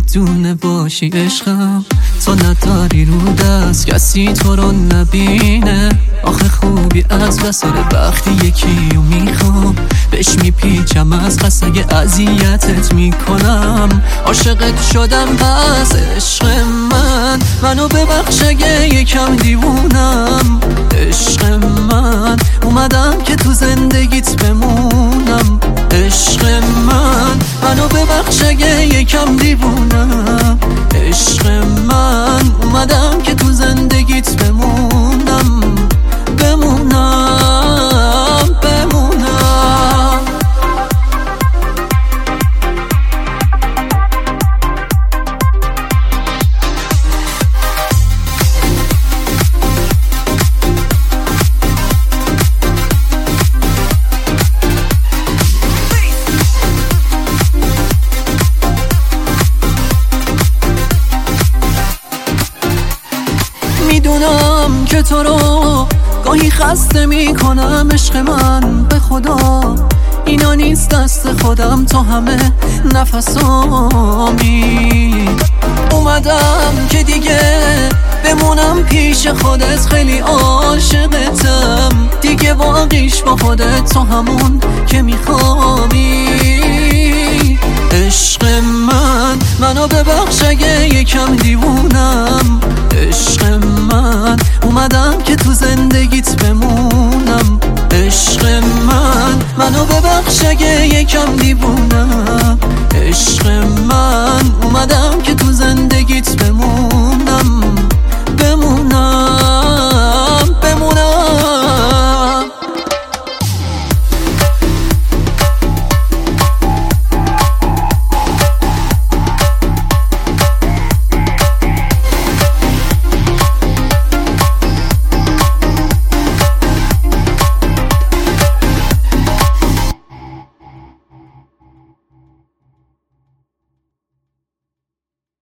بدون باشی عشقم. تو نداری رو دست کسی تو رو نبینه، آخه خوبی از وسط وقتی یکی رو میخوام بهش میپیچم از قصد اگه اذیتت میکنم. عاشقت شدم پس عشق من، منو ببخش اگه یکم دیوونم. عشق من اومدم که تو زندگیت بمونم. عشق من منو ببخش اگه یکم دیوونم. عشق من اومدم که تو زندگیت بمونم بمونم بمونم. میدونم که تو رو گاهی خسته میکنم عشق من، به خدا اینا نیست دست خودم، تو همه نفسامی. اومدم که دیگه بمونم پیش خودت، خیلی عاشقتم دیگه، واقعیش با خودت تو همون که میخوابی. عشق من منو ببخش اگه یکم دیوونم. عشق من اومدم که تو زندگیت بمونم. عشق من منو ببخش اگه یکم دیوونم. عشق من اومدم که تو زندگیت بمونم.